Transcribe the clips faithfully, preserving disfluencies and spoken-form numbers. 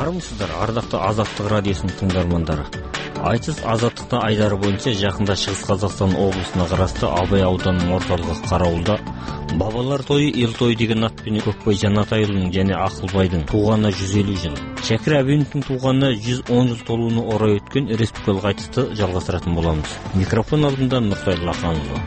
армысыздар, ардақты Азаттық радиосының тыңдармандары. Айтыс Азаттықта айдары бойынша жақында Шығыс Қазақстан облысына қарасты Абай ауданының орталығы Қарауылда бабалар тойы, ел тойы деген атпен Көкбай Жанатайұлының және Ақылбайдың туғанына жүз елу жыл, Шәкір Әбеновтің туғанына жүз он жыл толуына орай өткен республикалық айтысты жалғастыратын боламыз. Микрофон алдында Нұртай Лақанұлы.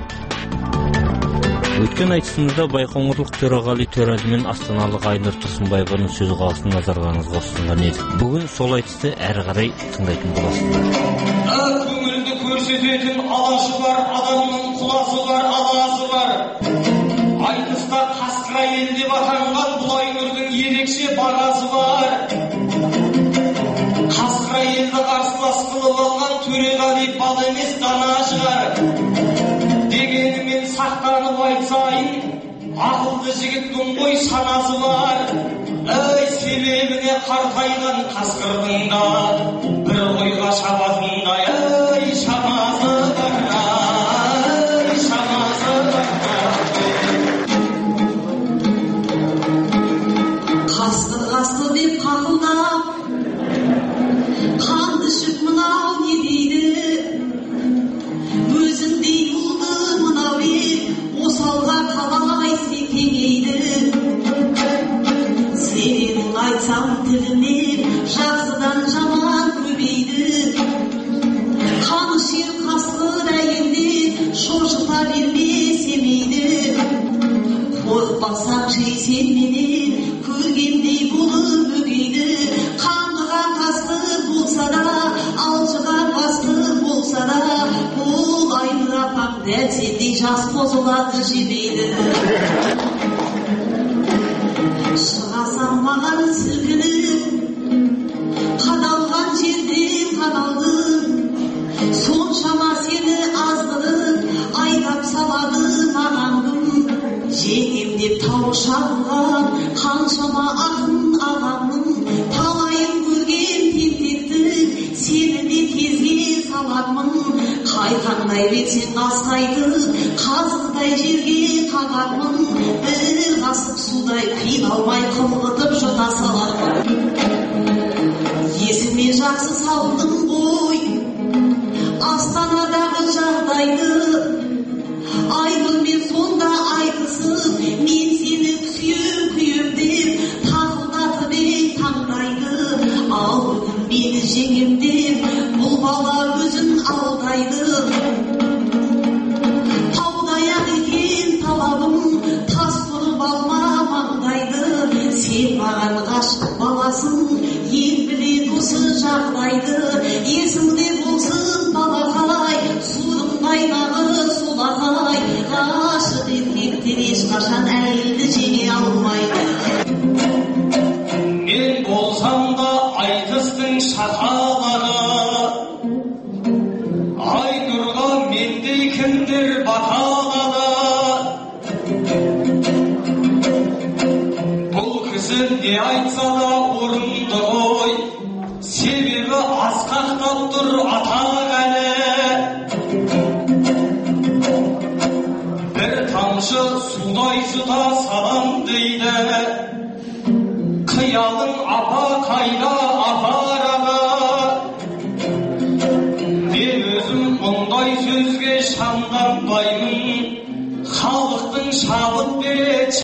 Өткен айтысымызда Байқоңырлық Төреғали Төреәлі мен астаналық Айнұр Тұрсынбаеваның сөз қағасын назарларыңызға ұсынған едік. Бүгін сол айтысты әрі қарай тыңдайтын боласыздар. Көңілді көрсететін алашы бар, адамның құласы бар, аласы бар. Айтыста қасқыр әйел деп атанған бұл Айнұрдың ерекше бағасы бар. Қасқыр әйелді қарсылас қылып алған Төреғали бал емес дана шығар. Дегенімен сақтанып айтсайын, ақылды жігіттің ғой санасы бар. Әй, себебіне қартайған қасқырдың да бір ойға шабатында, әй, шамасы бар, әй, шамасы бар. Қасқыр-қасқыр деп қақылдап, қанды ішіп мынау не дейді? Өзіңдей ұлды мынау ел, осалға қалай секеңейді. Сенің айтсам тілінен жақсыдан жаман көбейді. Қанышер қасқыр әйелде шошыта берме семейді. Қорықпасаң жейсен менен көргендей болып өгейді. Қандыған қасқыр болса да, алжыған қасқыр болса да, бұл Айнұр апам дәл сендей жас қозыларды жемейді. Шығасам маған сілкініп, қадалған жерден қадалдым. Соншама сені аздырып, айдап салады маған күн. Жеңем деп тау шағылған қаншама ақын ағамның, талайын көрген тентектің, сені де кезге салармын. Қайқаңдай бетсең қасқайтып, қазықтай жерге қағармын. Бір қасық судай қиналмай қылғытып жұта салармын. Есіме жақсы салдым ғой Астанадағы жағдайды. Айнұрмен сонда айтысып, мен сені сүйем күйем деп тақылдатып ең таңдайды. Ал бүгін мені жеңем деп бұл бала өзін алдайды. Таудай-ақ екен талабым, тас тұрып алма маңдайды. Сен маған ғашық баласың, ел біледі осы жағдайды. Есіңде болсын балақай, судың қайнағы солақай. Ғашық еркектер ешқашан әйелді жеңе алмайды. Мен болсам да айтыстың шаталары, Айнұрға мендей кімдер баталады. Бұл кісі не айтса да орынды ғой, себебі асқақтап тұр атақ әлі. Бір тамшы судай жұта салам дейді. Қиялың апа қайда апараға? Мен өзім мұндай сөзге шамданбаймын. Халықтың шабыт береді